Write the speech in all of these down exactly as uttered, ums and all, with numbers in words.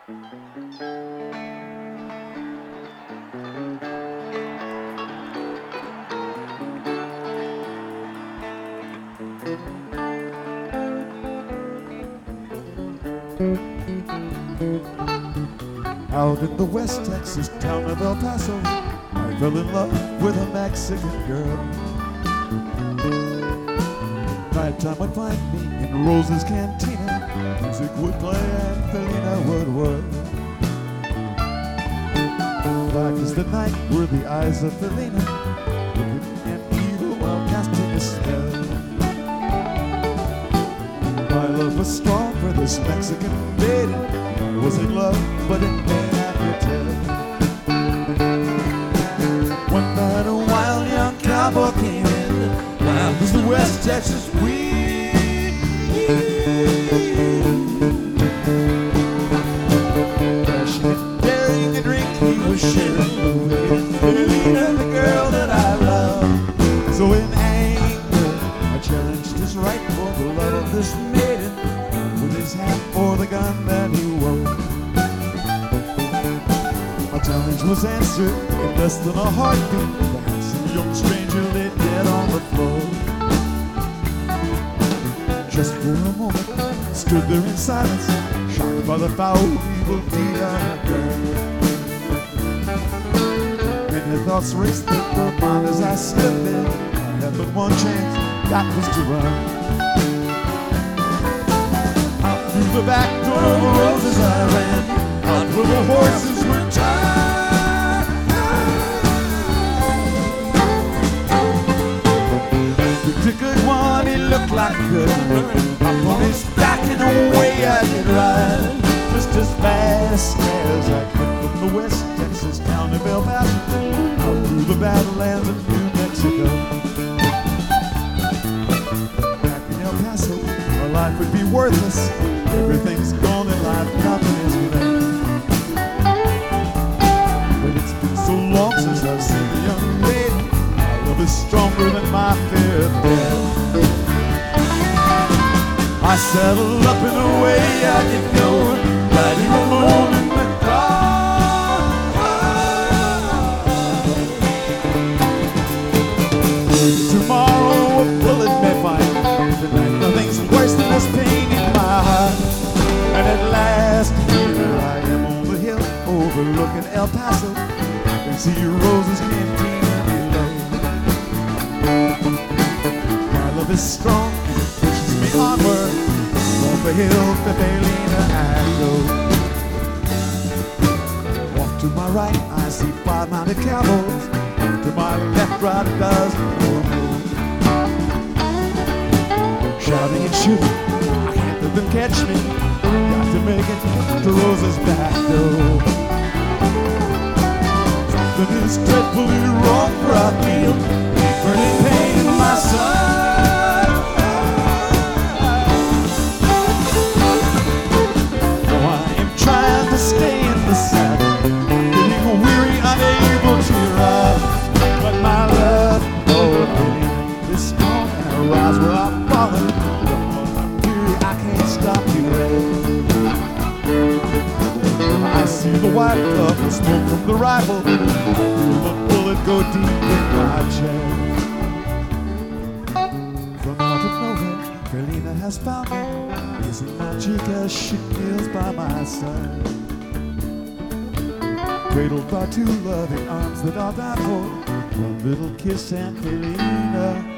Out in the West Texas town of El Paso, I fell in love with a Mexican girl. Nighttime would find me in Rose's Cantina. Music would play and Felina would work. Black as the night were the eyes of Felina, wicked and evil while casting a spell. My love was strong for this Mexican maiden. I was in love, but in pain I could tell. One night a wild young cowboy came in, wild as the West Texas wind. Dashing and daring a drink he was sharing with Felina, the girl that I love. So in anger I challenged his right for the love of this maiden, with his hat for the gun that he wore. My challenge was answered in less than a heartbeat. The handsome young stranger lay dead on the floor. Just for a moment, I stood there in silence, shocked by the foul evil deed I had done. Many thoughts raced through my mind as I slipped in. I had but one chance, that was to run. Out through the back door of the roses I ran, out where the horses were tied. The good one, he looked like a good one. Up on his back and away I could ride, just as fast as I could from the West Texas town of El Paso, out through the Badlands of New Mexico. Back in El Paso, our life would be worthless. Everything's gone in life, nothing is left. But it's been so long since I've seen a young lady. My love is stronger than my fear of death. I settled up in a way I could go, riding alone in the dark. Tomorrow a bullet may find, tonight nothing's worse than this pain in my heart. And at last here I am on the hill overlooking El Paso. I can see Rose's Cantina below. My love is strong, it pushes me onward. Off the hill to Felina I go. Off to my right I see five mounted cowboys. Off to my left ride a dozen or more. Shouting and shooting, I can't let them catch me. Got to make it to Rose's back door. Something is dreadfully wrong, for I feel burning pain in my side. Now I am trying to stay in the saddle, getting weary, unable to ride. But my love, oh, Felina, is strong, and I rise where I've fallen. I'm weary, I can't stop you. I see the white puff of smoke from the rifle. I feel the bullet go deep in my chest. From out of nowhere, Felina has found me, kissing my cheek as she kneels by my side. Cradled by two loving arms that I'll die for, one little kiss and Felina.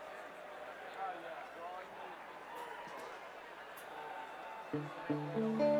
Thank you.